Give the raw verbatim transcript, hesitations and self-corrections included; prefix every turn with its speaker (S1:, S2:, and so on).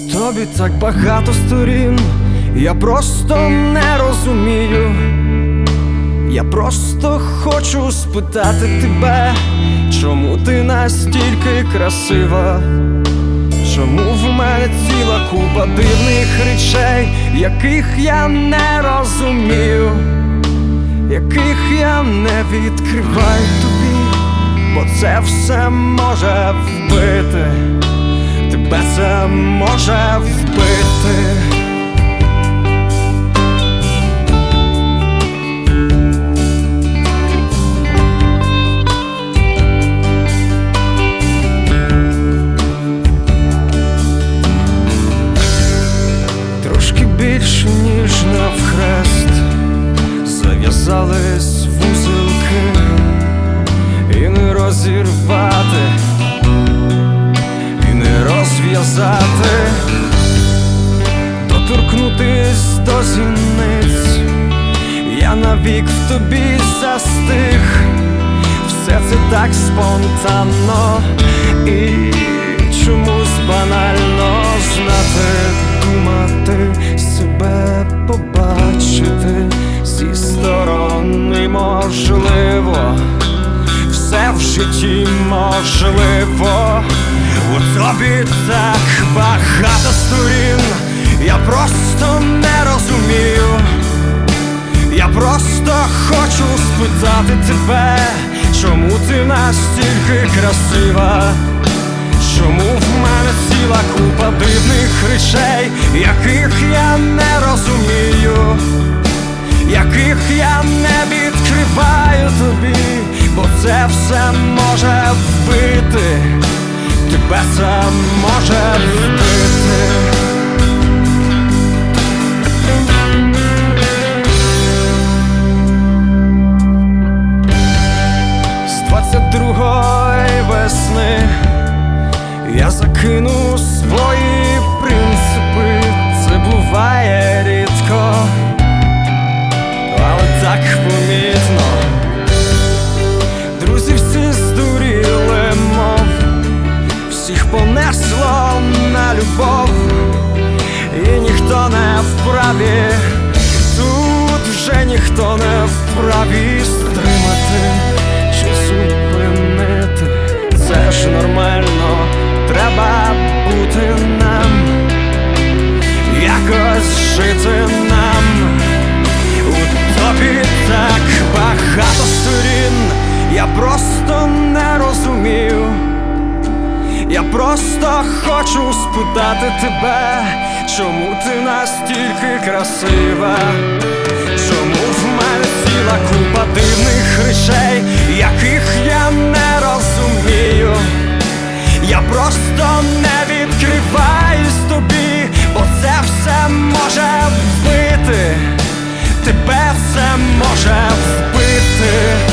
S1: тобі так багато сторін, я просто не розумію. Я просто хочу спитати тебе, чому ти настільки красива? Чому в мене ціла купа дивних речей, яких я не розумію, яких я не відкриваю тобі, бо це все може вбити, тебе це може вбити. Трошки більше, ніж навхрест, зав'язались вузелки, і не розірвати, і не розв'язати, доторкнутись до зіниць, я навік в тобі застиг. Все це так спонтанно і чомусь банально. Знати, думати, себе побачити зі сторони можливо, все в житті можливо. У тобі так багато сторін, я просто не розумію. Я просто хочу спитати тебе, чому ти настільки красива? Чому в мене ціла купа дивних речей, яких я не розумію, яких я не відкриваю тобі, бо це все може вбити, тебе це може вбити. З двадцять другої весни я закину свої принципи, це буває рідко, але так помітно. Друзі всі здуріли, мов всіх понесло на любов, і ніхто не вправі, тут вже ніхто не вправі стримати чи зупинити, це ж нормально. Треба бути нам, якось жити нам. У тобі так багато сторін, я просто не розумію. Я просто хочу спитати тебе, чому ти настільки красива? Чому в мене ціла купа дивних речей, яких я не розумію? Я просто не відкриваюсь тобі, бо це все може вбити, тебе це може вбити.